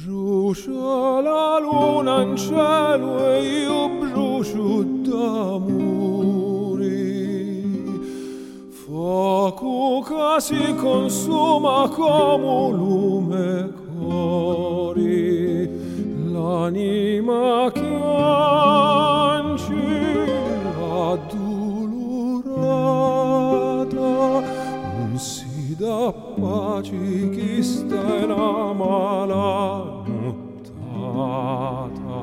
Brucia la luna in cielo e io brucio d'amore. Fuoco che si consuma come un lume cori, l'anima che ancilla addolorata, non si dà pace chi sta in amala nottata.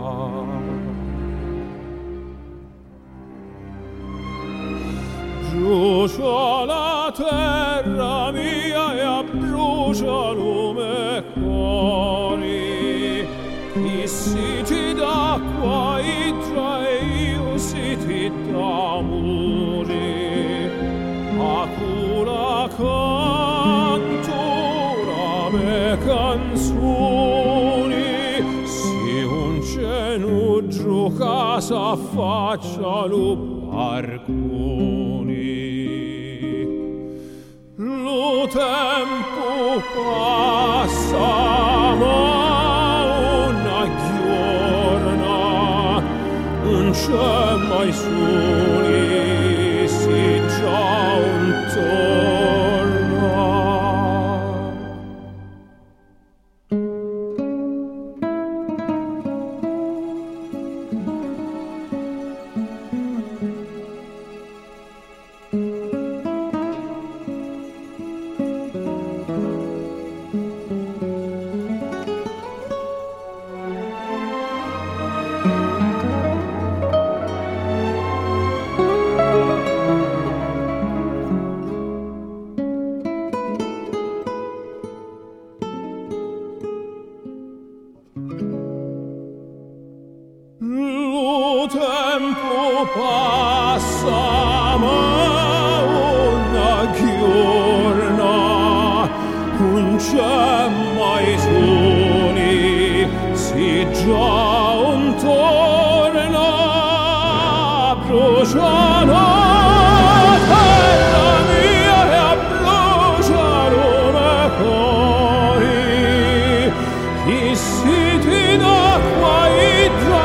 Brucia la terra mia e abbrucia lume cori, i siti d'acqua idra e io siti d'amore, a cura canto la me canzoni, si un cenugio casa faccia lo barconi. Lo tempo passa ma una giorna non c'è mai soli, si già un torna. Lo tempo passa ma una giorna non c'è mai soli, si già un torna. Brucia la terra mia e abbrucia lume cori, i siti d'acqua idra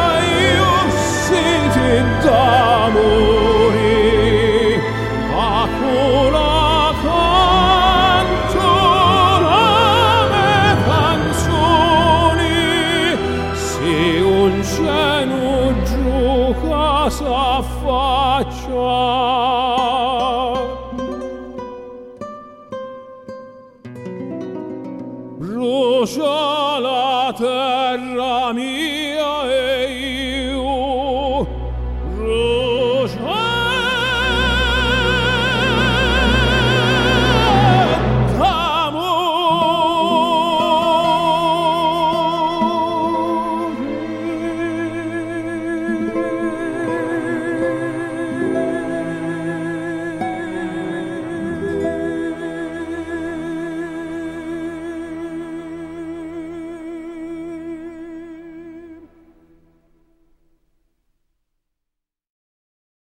d'amore, a cura canto la me canzoni, se un cenugio casa faccia brucia la terra mia